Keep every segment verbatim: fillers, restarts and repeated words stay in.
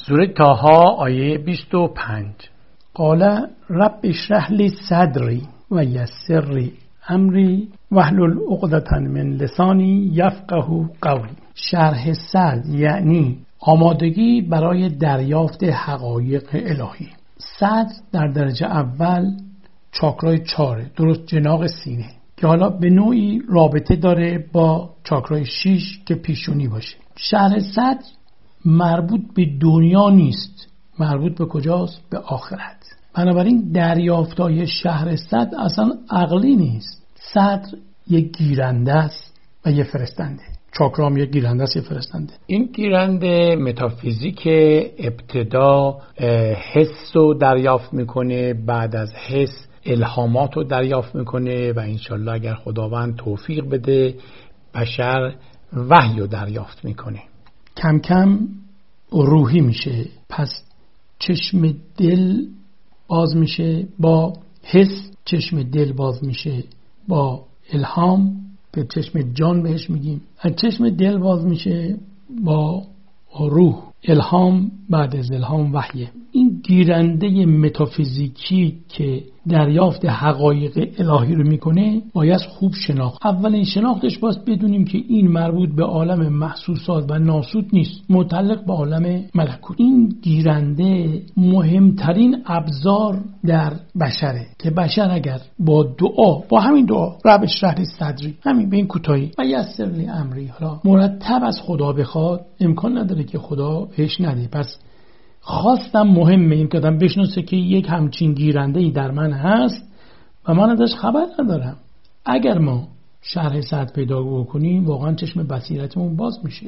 سوره طه آیه بیست و پنج. قال رب اشرح لی صدری و یسر لی امری واحلل عقدة من لسانی یفقهوا قولی. شرح صدر یعنی آمادگی برای دریافت حقایق الهی. صدر در درجه اول چاکرای چاره، درست جناق سینه، که حالا به نوعی رابطه داره با چاکرای شیش که پیشونی باشه. شرح صدر مربوط به دنیا نیست، مربوط به کجاست؟ به آخرت. بنابراین دریافتای شرح صدر اصلا عقلی نیست. صدر یک گیرنده است و یک فرستنده. چاکرام یک گیرنده است، یک فرستنده. این گیرنده متافیزیک ابتدا حس رو دریافت میکنه، بعد از حس الهامات رو دریافت میکنه و انشالله اگر خداوند توفیق بده بشر وحی رو دریافت میکنه. کم کم روحی میشه. پس چشم دل باز میشه با حس، چشم دل باز میشه با الهام، به چشم جان بهش میگیم. از چشم دل باز میشه با روح، الهام بعد از الهام وحیه. این گیرنده متافیزیکی که دریافت حقایق الهی رو میکنه باید خوب شناخت. اولین شناختش باید بدونیم که این مربوط به عالم محسوسات و ناسوت نیست، متعلق به عالم ملکوت. این گیرنده مهمترین ابزار در بشره که بشر اگر با دعا، با همین دعا رب اشرح لی صدری، همین به این کوتاهی و یسر لی امری، حالا مرتب از خدا بخواد، امکان نداره که خدا بهش نده. پس خواستم مهمه این که آدم بشناسه که یک همچین گیرنده‌ای در من هست و من ازش خبر ندارم. اگر ما شرح صدر پیدا بکنیم واقعا چشم بصیرتمون باز میشه،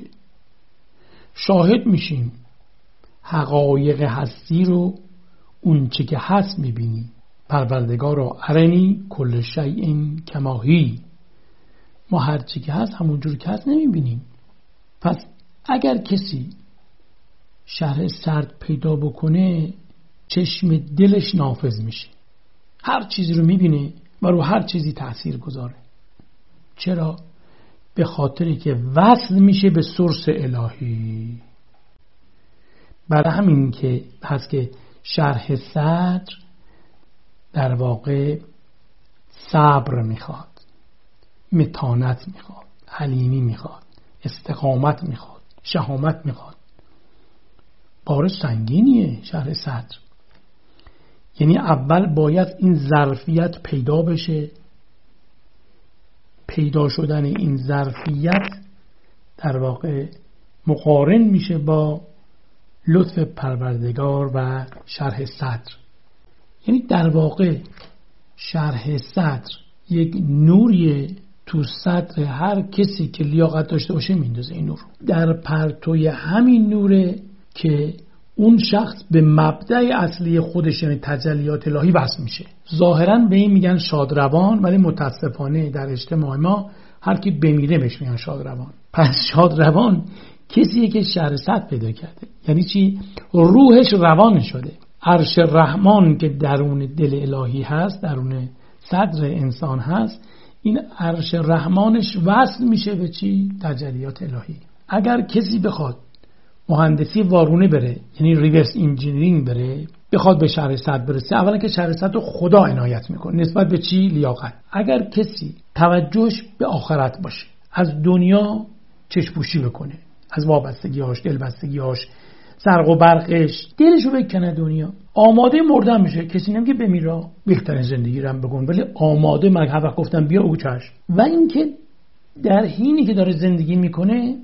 شاهد میشیم، حقایق هستی رو اون چه که هست میبینیم. پروردگار رو ارنی کل شیء کما هی، ما هر چی که هست همونجور که هست نمیبینیم. پس اگر کسی شرح صدر پیدا بکنه چشم دلش نافذ میشه، هر چیزی رو میبینه و رو هر چیزی تأثیر گذاره. چرا؟ به خاطری که وصل میشه به سورس الهی. برای همین که هست که شرح صدر در واقع صبر میخواد، متانت میخواد، حلیمی میخواد، استقامت میخواد، شهامت میخواد. بار سنگینیه شرح صدر. یعنی اول باید این ظرفیت پیدا بشه. پیدا شدن این ظرفیت در واقع مقارن میشه با لطف پروردگار و شرح صدر. یعنی در واقع شرح صدر یک نوریه تو صدر هر کسی که لیاقت داشته باشه میندازه. این نور در پرتوی همین نوره که اون شخص به مبدأ اصلی خودش یعنی تجلیات الهی وصل میشه. ظاهرا به این میگن شادروان، ولی متاسفانه در اجتماع ما هر کی بمیره بهش میگن شادروان. پس شادروان کسیه که شرح صدر پیدا کرده. یعنی چی؟ روحش روان شده. عرش رحمان که درون دل الهی هست، درون صدر انسان هست، این عرش رحمانش وصل میشه به چی؟ تجلیات الهی. اگر کسی بخواد مهندسی وارونه بره، یعنی ریورس انجینیرینگ بره، بخواد به شرح صدر برسه، اولا که شرح صدر رو خدا عنایت میکنه نسبت به چی؟ لیاقت. اگر کسی توجهش به آخرت باشه، از دنیا چشپوشی بکنه، از وابستگی‌هاش، دلبستگی‌هاش، زرق و برقش، دلشو بکنه دنیا، آماده مردن میشه. کسی نمیگه بمیره، بهترین زندگی رو هم بکن، ولی آماده مرگ. هر وقت گفتم بیا او چشم. و اینکه در حینی که داره زندگی میکنه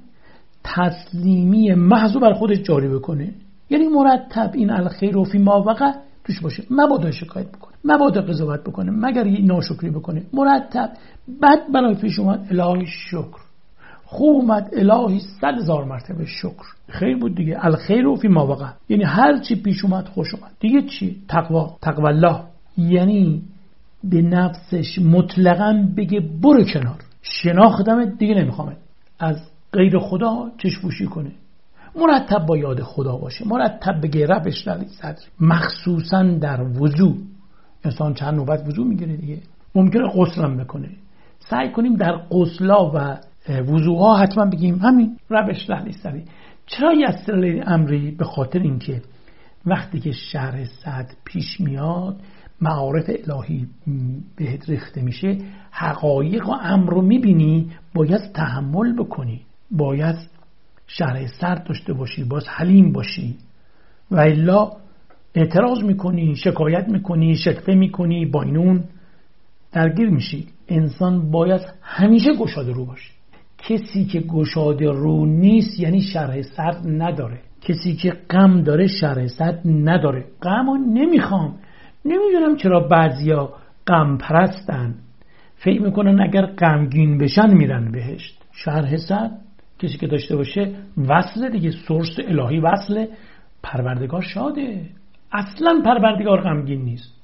تسلیمی محض بر خودش جاری بکنه. یعنی مرتب این الخیر و فی ما وقع توش باشه، مبادا شکایت بکنه، مبادا قضاوت بکنه، مگر یه ناشکری بکنه. مرتب بد برای پیش اومد الهی شکر، خوب اومد الهی صد هزار مرتبه شکر. خیر بود دیگه، الخیر و فی ما وقع، یعنی هر چی پیش اومد خوش اومد دیگه. چی؟ تقوا، تقوا الله. یعنی به نفسش مطلقاً بگه برو کنار، شناختم دیگه نمیخوام از غیر خدا چشپوشی کنه. مرتب با یاد خدا باشه، مرتب بگه رب اشرح لی صدری. مخصوصا در وضو، انسان چند نوبت وضو میگیره دیگه، ممکنه غسلم بکنه. سعی کنیم در غسلا و وضوها حتما بگیم همین رب اشرح لی صدری. چرا یسر امری؟ به خاطر اینکه وقتی که شرح صدر پیش میاد، معارف الهی بهت ریخته میشه، حقایق و امر رو میبینی، باید تحمل بکنی، باید شرح صدر داشته باشی، باید حلیم باشی، و الا اعتراض میکنی، شکایت میکنی، شکوه میکنی، با اینون درگیر میشی. انسان باید همیشه گشاده رو باشه. کسی که گشاده رو نیست یعنی شرح صدر نداره. کسی که غم داره شرح صدر نداره. غم رو نمیخوام. نمیدونم چرا بعضیا غم پرستن، فکر میکنن اگر غمگین بشن میرن بهشت. شرح صدر کسی که داشته باشه وصله دیگه، سورس الهی وصله، پروردگار شاده. اصلا پروردگار غمگین نیست.